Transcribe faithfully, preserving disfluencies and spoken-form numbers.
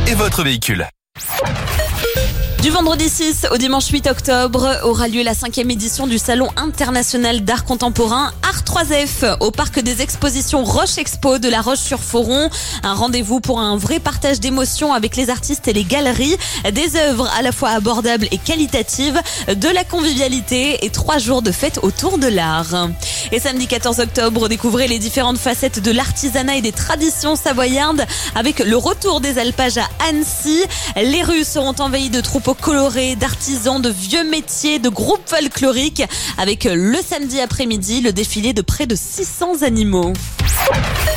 et votre véhicule. Du vendredi six au dimanche huit octobre aura lieu la cinquième édition du Salon international d'art contemporain Art trois F au parc des expositions Roche Expo de La Roche-sur-Foron. Un rendez-vous pour un vrai partage d'émotions avec les artistes et les galeries, des œuvres à la fois abordables et qualitatives, de la convivialité et trois jours de fête autour de l'art. Et samedi quatorze octobre, découvrez les différentes facettes de l'artisanat et des traditions savoyardes avec le retour des alpages à Annecy. Les rues seront envahies de troupeaux colorés, d'artisans, de vieux métiers, de groupes folkloriques avec le samedi après-midi le défilé de près de six cents animaux.